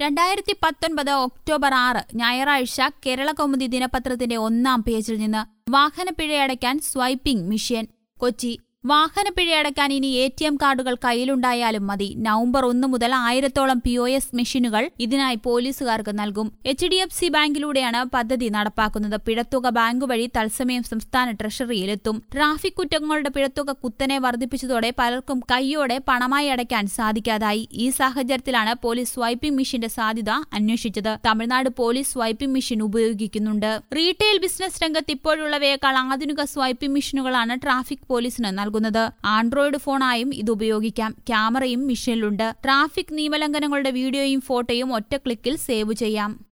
2019 October 6 ഞായറാഴ്ച കേരളകൗമുദി ദിനപത്രത്തിന്റെ 1-ാം പേജിൽ നിന്ന് വാഹനപ്പിഴയടയ്ക്കാൻ സ്വൈപ്പിംഗ് മെഷീൻ. കൊച്ചി. വാഹനപ്പിഴയടയ്ക്കാൻ ഇനി ATM കാർഡുകൾ കയ്യിലുണ്ടായാലും മതി. നവംബർ 1 മുതൽ 1000-ഓളം POS മെഷീനുകൾ ഇതിനായി പോലീസുകാർക്ക് നൽകും. HDFC ബാങ്കിലൂടെയാണ് പദ്ധതി നടപ്പാക്കുന്നത്. പിഴത്തുക ബാങ്ക് വഴി തത്സമയം സംസ്ഥാന ട്രഷറിയിലെത്തും. ട്രാഫിക് കുറ്റങ്ങളുടെ പിഴത്തുക കുത്തനെ വർദ്ധിപ്പിച്ചതോടെ പലർക്കും കൈയോടെ പണമായി അടയ്ക്കാൻ സാധിക്കാതായി. ഈ സാഹചര്യത്തിലാണ് പോലീസ് സ്വൈപ്പിംഗ് മെഷീന്റെ സാധ്യത അന്വേഷിച്ചത്. തമിഴ്നാട് പോലീസ് സ്വൈപ്പിംഗ് മെഷീൻ ഉപയോഗിക്കുന്നുണ്ട്. റീറ്റെയിൽ ബിസിനസ് രംഗത്ത് ഇപ്പോഴുള്ളവയേക്കാൾ ആധുനിക സ്വൈപ്പിംഗ് മെഷീനുകളാണ് ട്രാഫിക് പോലീസിന് നൽകുന്നത്. ആൻഡ്രോയിഡ് ഫോണായും ഇത് ഉപയോഗിക്കാം. ക്യാമറയും മെഷീനിലുണ്ട്. ട്രാഫിക് നിയമലംഘനങ്ങളുടെ വീഡിയോയും ഫോട്ടോയും ഒറ്റ ക്ലിക്കിൽ സേവ് ചെയ്യാം.